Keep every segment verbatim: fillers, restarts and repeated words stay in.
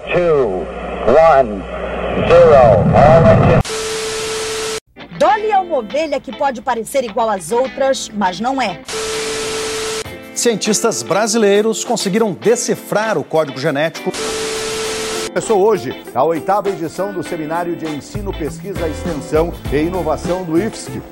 two, one, zero. All engine... Dolly é uma ovelha que pode parecer igual às outras, mas não é. Cientistas brasileiros conseguiram decifrar o código genético. Começou hoje a oitava edição do Seminário de Ensino, Pesquisa, Extensão e Inovação do I F S C.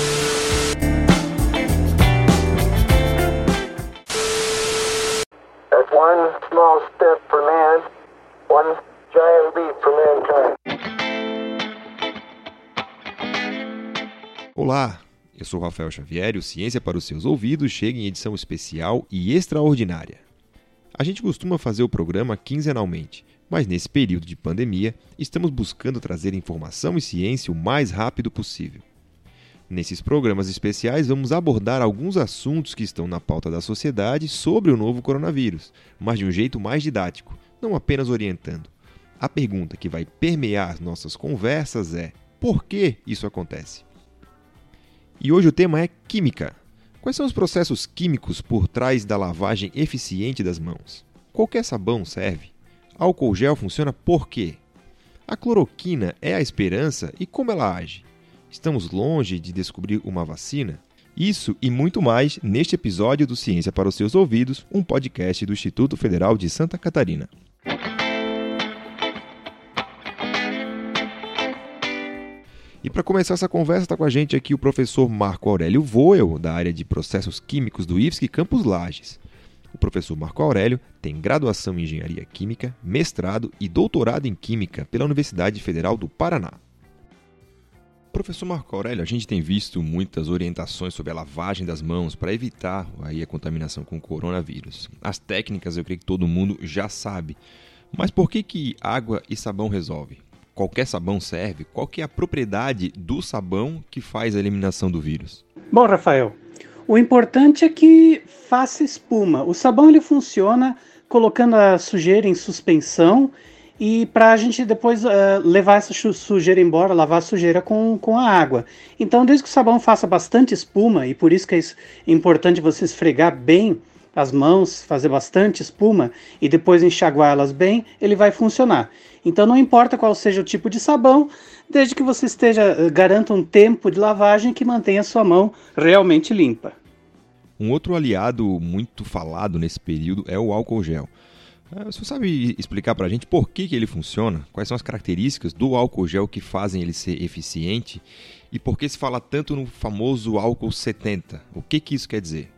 That's one small step for man, one giant leap for mankind. Olá, eu sou Rafael Xavier e o Ciência para os Seus Ouvidos chega em edição especial e extraordinária. A gente costuma fazer o programa quinzenalmente, mas nesse período de pandemia, estamos buscando trazer informação e ciência o mais rápido possível. Nesses programas especiais, vamos abordar alguns assuntos que estão na pauta da sociedade sobre o novo coronavírus, mas de um jeito mais didático, não apenas orientando. A pergunta que vai permear as nossas conversas é: por que isso acontece? E hoje o tema é química. Quais são os processos químicos por trás da lavagem eficiente das mãos? Qualquer sabão serve? Álcool gel funciona por quê? A cloroquina é a esperança e como ela age? Estamos longe de descobrir uma vacina? Isso e muito mais neste episódio do Ciência para os Seus Ouvidos, um podcast do Instituto Federal de Santa Catarina. E para começar essa conversa, está com a gente aqui o professor Marco Aurélio Voel, da área de Processos Químicos do I F S C Campus Lages. O professor Marco Aurélio tem graduação em Engenharia Química, mestrado e doutorado em Química pela Universidade Federal do Paraná. Professor Marco Aurélio, a gente tem visto muitas orientações sobre a lavagem das mãos para evitar aí a contaminação com o coronavírus. As técnicas eu creio que todo mundo já sabe, mas por que que água e sabão resolve? Qualquer sabão serve? Qual que é a propriedade do sabão que faz a eliminação do vírus? Bom, Rafael, o importante é que faça espuma. O sabão ele funciona colocando a sujeira em suspensão e para a gente depois uh, levar essa sujeira embora, lavar a sujeira com, com a água. Então, desde que o sabão faça bastante espuma, e por isso que é importante você esfregar bem as mãos, fazer bastante espuma e depois enxaguá-las bem, ele vai funcionar. Então não importa qual seja o tipo de sabão, desde que você esteja, garanta um tempo de lavagem que mantenha a sua mão realmente limpa. Um outro aliado muito falado nesse período é o álcool gel. Você sabe explicar para a gente por que que ele funciona? Quais são as características do álcool gel que fazem ele ser eficiente? E por que se fala tanto no famoso álcool setenta? O que que isso quer dizer?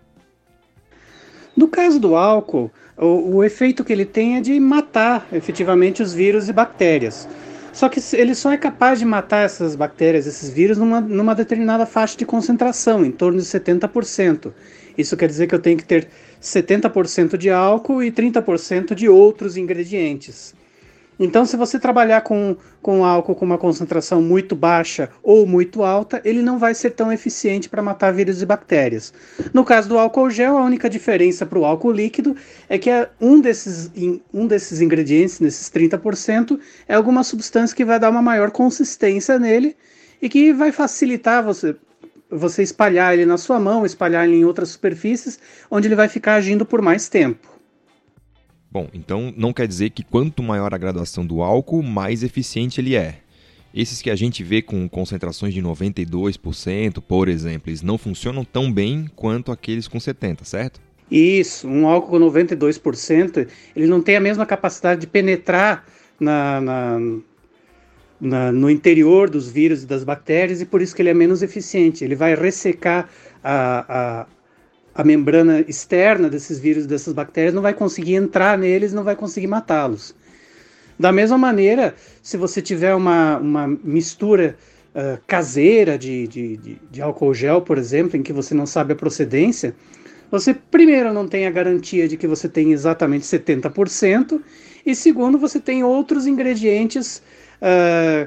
No caso do álcool, o, o efeito que ele tem é de matar efetivamente os vírus e bactérias. Só que ele só é capaz de matar essas bactérias, esses vírus, numa, numa determinada faixa de concentração, em torno de setenta por cento. Isso quer dizer que eu tenho que ter setenta por cento de álcool e trinta por cento de outros ingredientes. Então, se você trabalhar com, com álcool com uma concentração muito baixa ou muito alta, ele não vai ser tão eficiente para matar vírus e bactérias. No caso do álcool gel, a única diferença para o álcool líquido é que um desses, um desses ingredientes, nesses trinta por cento, é alguma substância que vai dar uma maior consistência nele e que vai facilitar você, você espalhar ele na sua mão, espalhar ele em outras superfícies, onde ele vai ficar agindo por mais tempo. Bom, então não quer dizer que quanto maior a graduação do álcool, mais eficiente ele é. Esses que a gente vê com concentrações de noventa e dois por cento, por exemplo, eles não funcionam tão bem quanto aqueles com setenta por cento, certo? Isso, um álcool com noventa e dois por cento, ele não tem a mesma capacidade de penetrar na, na, na, no interior dos vírus e das bactérias e por isso que ele é menos eficiente. Ele vai ressecar a... a a membrana externa desses vírus e dessas bactérias, não vai conseguir entrar neles, não vai conseguir matá-los. Da mesma maneira, se você tiver uma, uma mistura uh, caseira de, de, de, de álcool gel, por exemplo, em que você não sabe a procedência, você primeiro não tem a garantia de que você tem exatamente setenta por cento e segundo, você tem outros ingredientes uh,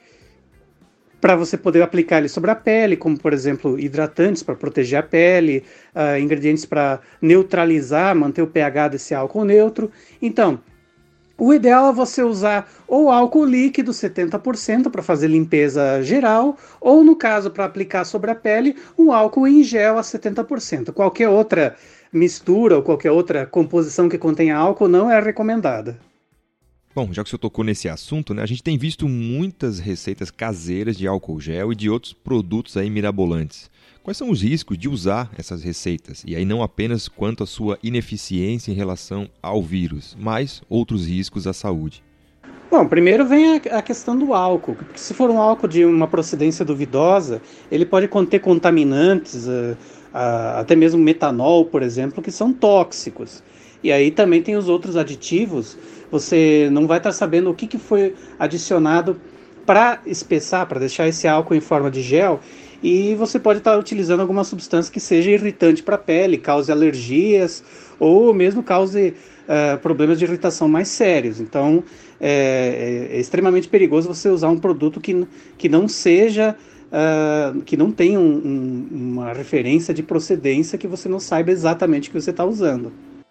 para você poder aplicar ele sobre a pele, como, por exemplo, hidratantes para proteger a pele, uh, ingredientes para neutralizar, manter o pH desse álcool neutro. Então, o ideal é você usar ou álcool líquido setenta por cento para fazer limpeza geral, ou, no caso, para aplicar sobre a pele, um álcool em gel a setenta por cento. Qualquer outra mistura ou qualquer outra composição que contenha álcool não é recomendada. Bom, já que o senhor tocou nesse assunto, né, a gente tem visto muitas receitas caseiras de álcool gel e de outros produtos aí mirabolantes. Quais são os riscos de usar essas receitas? E aí não apenas quanto à sua ineficiência em relação ao vírus, mas outros riscos à saúde. Bom, primeiro vem a questão do álcool, porque se for um álcool de uma procedência duvidosa, ele pode conter contaminantes, uh, uh, até mesmo metanol, por exemplo, que são tóxicos. E aí também tem os outros aditivos, você não vai estar sabendo o que, que foi adicionado para espessar, para deixar esse álcool em forma de gel, e você pode estar utilizando alguma substância que seja irritante para a pele, cause alergias, ou mesmo cause uh, problemas de irritação mais sérios. Então, é, é, é extremamente perigoso você usar um produto que, que não seja, uh, que não tenha um, um, uma referência de procedência que você não saiba exatamente o que você está usando.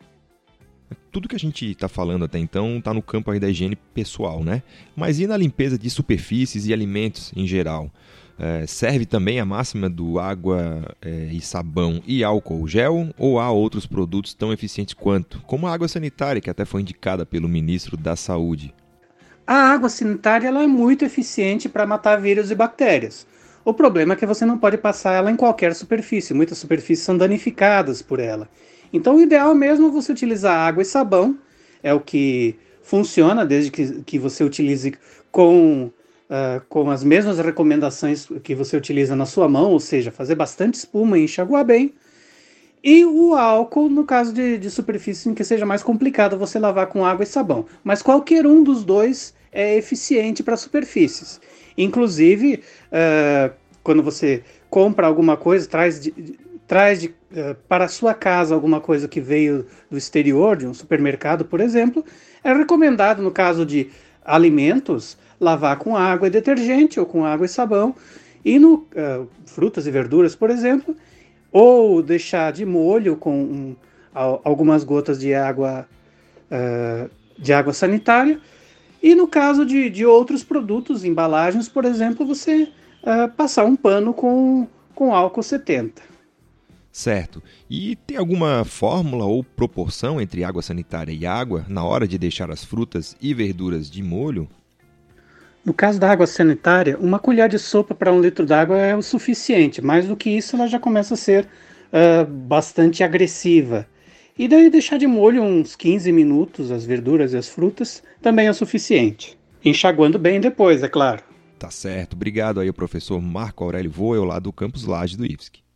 Tudo que a gente está falando até então está no campo aí da higiene pessoal, né? Mas e na limpeza de superfícies e alimentos em geral? É, serve também a máxima do água é, e sabão e álcool gel, ou há outros produtos tão eficientes quanto, como a água sanitária, que até foi indicada pelo ministro da Saúde? A água sanitária ela é muito eficiente para matar vírus e bactérias. O problema é que você não pode passar ela em qualquer superfície, muitas superfícies são danificadas por ela. Então o ideal mesmo é você utilizar água e sabão, é o que funciona desde que, que você utilize com... Uh, com as mesmas recomendações que você utiliza na sua mão, ou seja, fazer bastante espuma e enxaguar bem. E o álcool, no caso de, de superfície em que seja mais complicado você lavar com água e sabão. Mas qualquer um dos dois é eficiente para superfícies. Inclusive, uh, quando você compra alguma coisa, traz, de, de, traz de, uh, para a sua casa alguma coisa que veio do exterior, de um supermercado, por exemplo, é recomendado, no caso de alimentos, lavar com água e detergente ou com água e sabão, e no uh, frutas e verduras, por exemplo, ou deixar de molho com um, algumas gotas de água, uh, de água sanitária, e no caso de, de outros produtos, embalagens, por exemplo, você uh, passar um pano com, com álcool setenta. Certo. E tem alguma fórmula ou proporção entre água sanitária e água na hora de deixar as frutas e verduras de molho? No caso da água sanitária, uma colher de sopa para um litro d'água é o suficiente. Mais do que isso, ela já começa a ser uh, bastante agressiva. E daí deixar de molho uns quinze minutos as verduras e as frutas também é o suficiente. Enxaguando bem depois, é claro. Tá certo. Obrigado aí ao professor Marco Aurélio Voel, lá do Campus Lages do I F S C.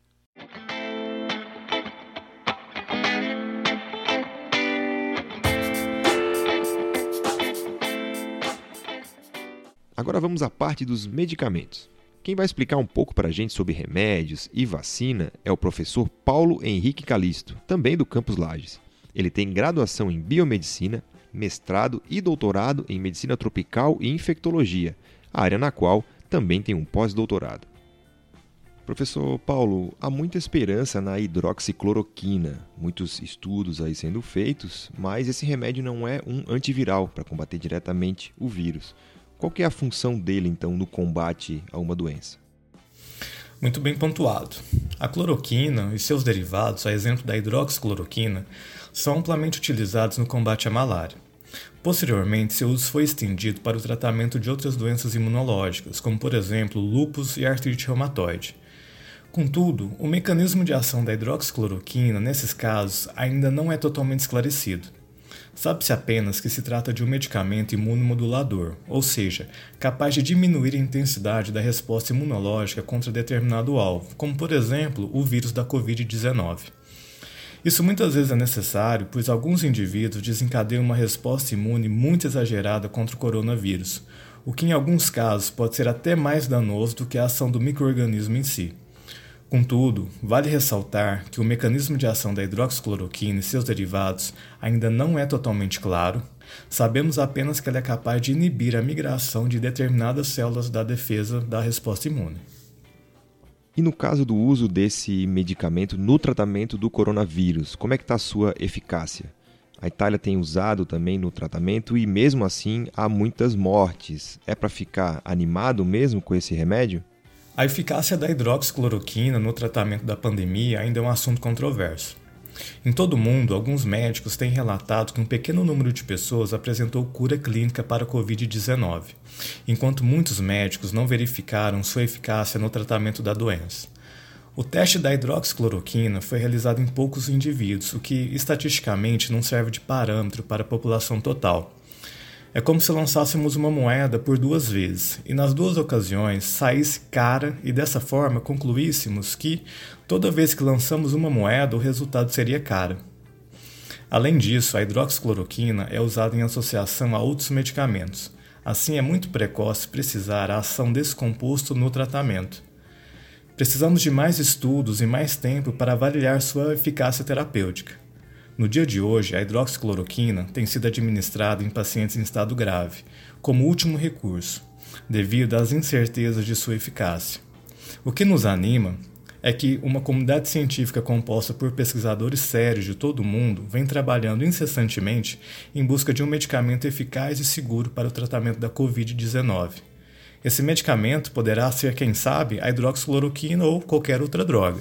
Agora vamos à parte dos medicamentos. Quem vai explicar um pouco para a gente sobre remédios e vacina é o professor Paulo Henrique Calisto, também do Campus Lages. Ele tem graduação em biomedicina, mestrado e doutorado em medicina tropical e infectologia, área na qual também tem um pós-doutorado. Professor Paulo, há muita esperança na hidroxicloroquina, muitos estudos aí sendo feitos, mas esse remédio não é um antiviral para combater diretamente o vírus. Qual que é a função dele, então, no combate a uma doença? Muito bem pontuado. A cloroquina e seus derivados, a exemplo da hidroxicloroquina, são amplamente utilizados no combate à malária. Posteriormente, seu uso foi estendido para o tratamento de outras doenças imunológicas, como, por exemplo, lúpus e artrite reumatoide. Contudo, o mecanismo de ação da hidroxicloroquina, nesses casos, ainda não é totalmente esclarecido. Sabe-se apenas que se trata de um medicamento imunomodulador, ou seja, capaz de diminuir a intensidade da resposta imunológica contra determinado alvo, como por exemplo o vírus da covid dezenove. Isso muitas vezes é necessário, pois alguns indivíduos desencadeiam uma resposta imune muito exagerada contra o coronavírus, o que em alguns casos pode ser até mais danoso do que a ação do micro-organismo em si. Contudo, vale ressaltar que o mecanismo de ação da hidroxicloroquina e seus derivados ainda não é totalmente claro. Sabemos apenas que ela é capaz de inibir a migração de determinadas células da defesa da resposta imune. E no caso do uso desse medicamento no tratamento do coronavírus, como é que está a sua eficácia? A Itália tem usado também no tratamento e mesmo assim há muitas mortes. É para ficar animado mesmo com esse remédio? A eficácia da hidroxicloroquina no tratamento da pandemia ainda é um assunto controverso. Em todo o mundo, alguns médicos têm relatado que um pequeno número de pessoas apresentou cura clínica para a covid dezenove, enquanto muitos médicos não verificaram sua eficácia no tratamento da doença. O teste da hidroxicloroquina foi realizado em poucos indivíduos, o que estatisticamente não serve de parâmetro para a população total. É como se lançássemos uma moeda por duas vezes, e nas duas ocasiões saísse cara e dessa forma concluíssemos que, toda vez que lançamos uma moeda, o resultado seria cara. Além disso, a hidroxicloroquina é usada em associação a outros medicamentos. Assim, é muito precoce precisar a ação desse composto no tratamento. Precisamos de mais estudos e mais tempo para avaliar sua eficácia terapêutica. No dia de hoje, a hidroxicloroquina tem sido administrada em pacientes em estado grave, como último recurso, devido às incertezas de sua eficácia. O que nos anima é que uma comunidade científica composta por pesquisadores sérios de todo o mundo vem trabalhando incessantemente em busca de um medicamento eficaz e seguro para o tratamento da covid dezenove. Esse medicamento poderá ser, quem sabe, a hidroxicloroquina ou qualquer outra droga.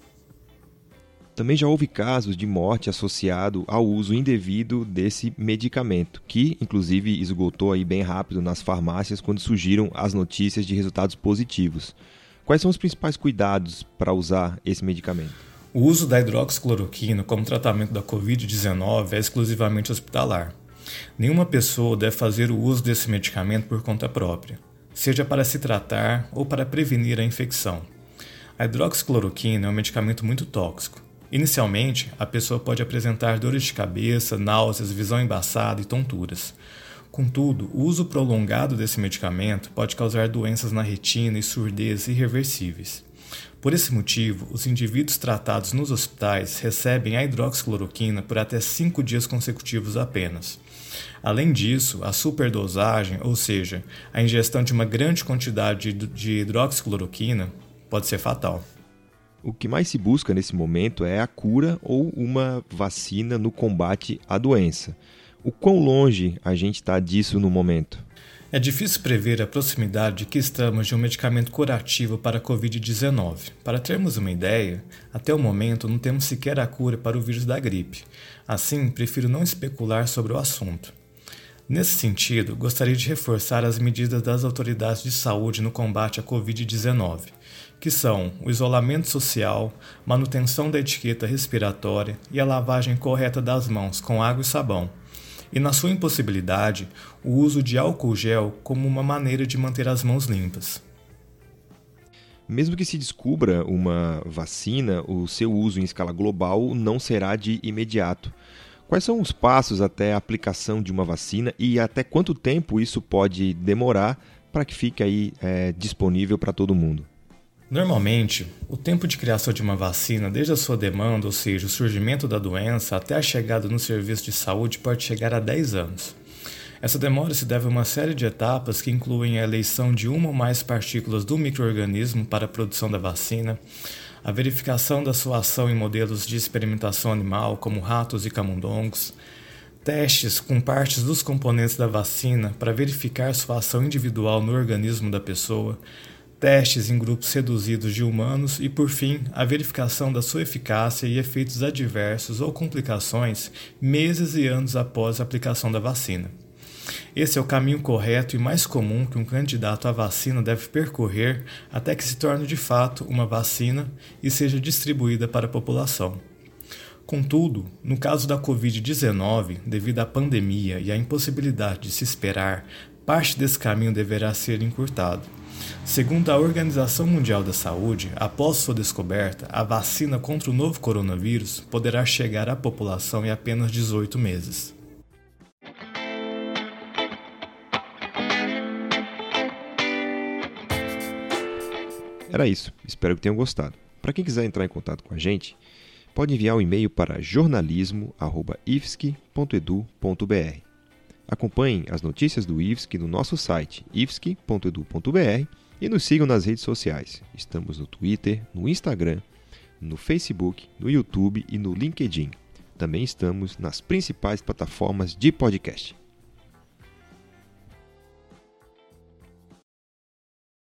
Também já houve casos de morte associado ao uso indevido desse medicamento, que inclusive esgotou aí bem rápido nas farmácias quando surgiram as notícias de resultados positivos. Quais são os principais cuidados para usar esse medicamento? O uso da hidroxicloroquina como tratamento da covid dezenove é exclusivamente hospitalar. Nenhuma pessoa deve fazer o uso desse medicamento por conta própria, seja para se tratar ou para prevenir a infecção. A hidroxicloroquina é um medicamento muito tóxico. Inicialmente, a pessoa pode apresentar dores de cabeça, náuseas, visão embaçada e tonturas. Contudo, o uso prolongado desse medicamento pode causar doenças na retina e surdez irreversíveis. Por esse motivo, os indivíduos tratados nos hospitais recebem a hidroxicloroquina por até cinco dias consecutivos apenas. Além disso, a superdosagem, ou seja, a ingestão de uma grande quantidade de hidroxicloroquina, pode ser fatal. O que mais se busca nesse momento é a cura ou uma vacina no combate à doença. O quão longe a gente está disso no momento? É difícil prever a proximidade que estamos de um medicamento curativo para a covid dezenove. Para termos uma ideia, até o momento não temos sequer a cura para o vírus da gripe. Assim, prefiro não especular sobre o assunto. Nesse sentido, gostaria de reforçar as medidas das autoridades de saúde no combate à covid dezenove, que são o isolamento social, manutenção da etiqueta respiratória e a lavagem correta das mãos com água e sabão. E, na sua impossibilidade, o uso de álcool gel como uma maneira de manter as mãos limpas. Mesmo que se descubra uma vacina, o seu uso em escala global não será de imediato. Quais são os passos até a aplicação de uma vacina e até quanto tempo isso pode demorar para que fique aí é, disponível para todo mundo? Normalmente, o tempo de criação de uma vacina, desde a sua demanda, ou seja, o surgimento da doença, até a chegada no serviço de saúde, pode chegar a dez anos. Essa demora se deve a uma série de etapas que incluem a eleição de uma ou mais partículas do micro-organismo para a produção da vacina, a verificação da sua ação em modelos de experimentação animal, como ratos e camundongos, testes com partes dos componentes da vacina para verificar sua ação individual no organismo da pessoa, testes em grupos reduzidos de humanos e, por fim, a verificação da sua eficácia e efeitos adversos ou complicações meses e anos após a aplicação da vacina. Esse é o caminho correto e mais comum que um candidato à vacina deve percorrer até que se torne de fato uma vacina e seja distribuída para a população. Contudo, no caso da covid dezenove, devido à pandemia e à impossibilidade de se esperar, parte desse caminho deverá ser encurtado. Segundo a Organização Mundial da Saúde, após sua descoberta, a vacina contra o novo coronavírus poderá chegar à população em apenas dezoito meses. Era isso, espero que tenham gostado. Para quem quiser entrar em contato com a gente, pode enviar um e-mail para jornalismo arroba i f s c ponto edu ponto b r. Acompanhem as notícias do I F S C no nosso site i f s c ponto edu ponto b r e nos sigam nas redes sociais. Estamos no Twitter, no Instagram, no Facebook, no YouTube e no LinkedIn. Também estamos nas principais plataformas de podcast.